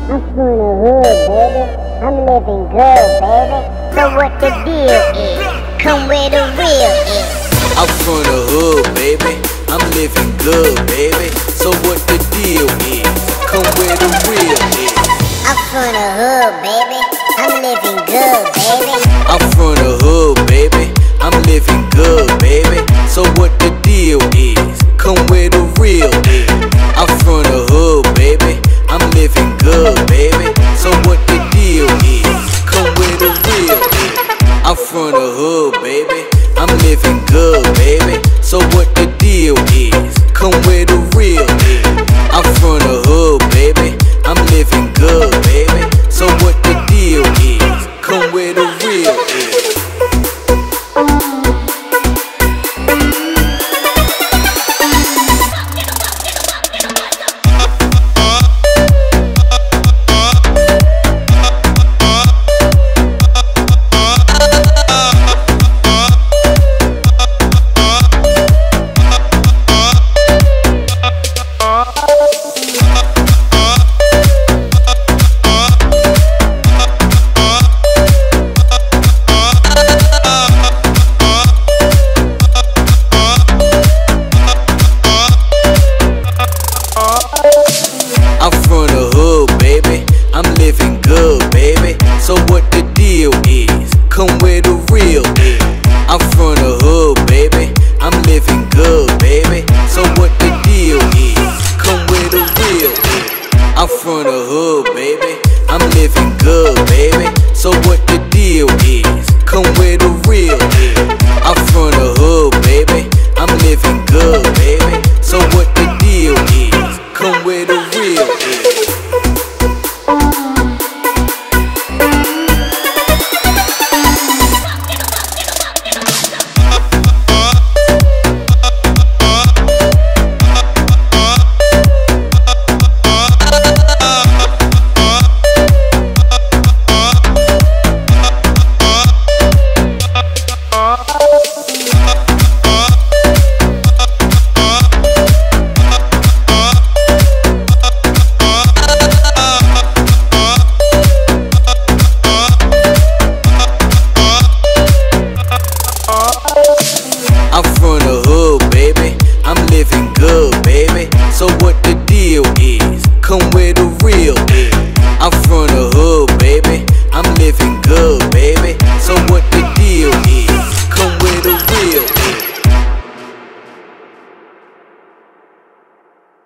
I'm from the hood, baby. I'm living good, baby. So what the deal is? Come where the real is. I'm from the hood, baby. I'm living good, baby. So what the deal is? Come where the real is. I'm from the hood, baby. I'm living good, baby. I'm from the hood, baby. I'm living good, baby. So what the deal is? Come where the real is. I'm from the hood, baby. I'm living good, baby. So what the deal is? Come where the real is. I'm from the hood, baby. I'm living good, baby. So what the deal is? Come where the real is. I'm from the hood, baby. I'm living good, baby. So what the deal is? Come where the real is. I'm from the hood, baby. I'm living good, baby. So what the deal is? Come where the real is. I'm from the hood, baby. I'm living good, baby. So what the deal is? Come where the real is. I'm from the hood, baby. I'm living good, baby. So what the deal is? Come where the real is. I'm from the hood, baby. I'm living good, baby. So what the deal is? Come where the real is. I'm from the hood, baby. I'm living good, baby. So what the deal is? Come where the